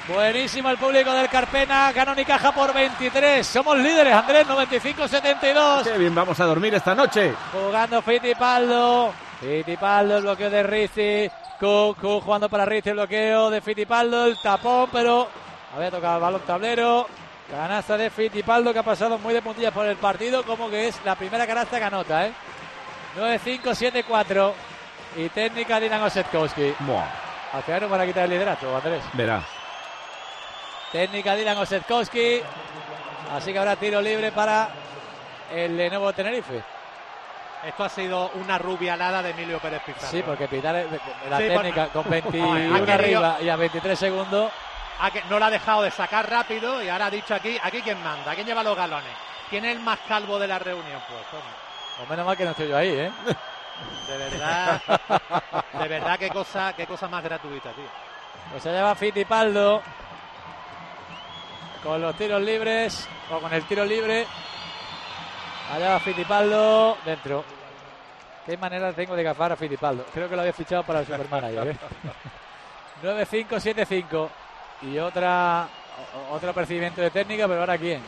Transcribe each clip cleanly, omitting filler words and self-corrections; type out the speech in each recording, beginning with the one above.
Buenísimo el público del Carpena. Gana Unicaja por 23. Somos líderes, Andrés, 95-72. Qué bien vamos a dormir esta noche. Jugando Fittipaldo. Fittipaldo, el bloqueo de Rizzi. Cook jugando para Rizzi, el bloqueo de Fittipaldo. El tapón, pero había tocado el balón tablero. Canasta de Fittipaldo, que ha pasado muy de puntillas por el partido. Como que es la primera canasta que anota, 9-5-7-4. Y técnica Dylan Osetkowski. Al final no van a quitar el liderato, Andrés. Verá. Técnica Dylan Osetkowski. Así que habrá tiro libre para el Lenovo Tenerife. Esto ha sido una rubialada de Emilio Pérez Pizarro. Sí, porque pitar la técnica con 21 arriba y a 23 segundos. No la ha dejado de sacar rápido y ahora ha dicho aquí quién manda, quién lleva los galones. ¿Quién es el más calvo de la reunión? Pues toma. O menos mal que no estoy yo ahí, De verdad, qué cosa más gratuita, tío. Pues se lleva Fittipaldo con los tiros libres, o con el tiro libre. Allá va Fittipaldo dentro. Qué manera tengo de gafar a Fittipaldo. Creo que lo había fichado para el Supermanager. 9-5-7-5. Y otro apercibimiento de técnica, pero ahora ¿quién?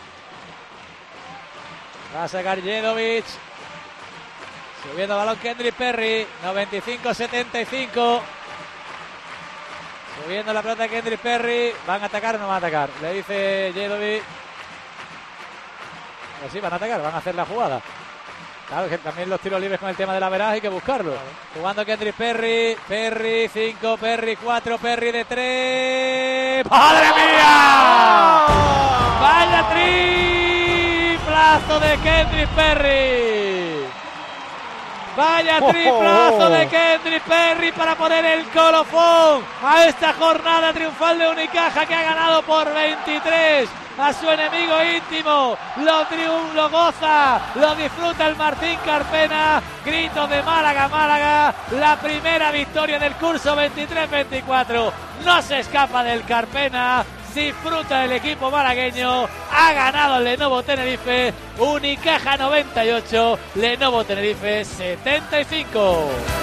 Va a sacar Jedovic. Subiendo balón Kendrick Perry. 95-75. Subiendo la pelota Kendrick Perry. ¿Van a atacar o no van a atacar? Le dice Jedovic. Pues sí, van a atacar, van a hacer la jugada. Claro, que también los tiros libres con el tema de la veraje hay que buscarlo. Claro. Jugando Kendrick Perry. Perry 5, Perry 4, Perry de 3. ¡Madre mía! ¡Vaya triplazo de Kendrick Perry! ¡Vaya triplazo de Kendrick Perry para poner el colofón a esta jornada triunfal de Unicaja, que ha ganado por 23 a su enemigo íntimo! Lo goza, lo disfruta el Martín Carpena. Gritos de Málaga, Málaga. La primera victoria del curso, 23-24. No se escapa del Carpena. Disfruta el equipo malagueño. Ha ganado el Lenovo Tenerife. Unicaja 98, Lenovo Tenerife 75.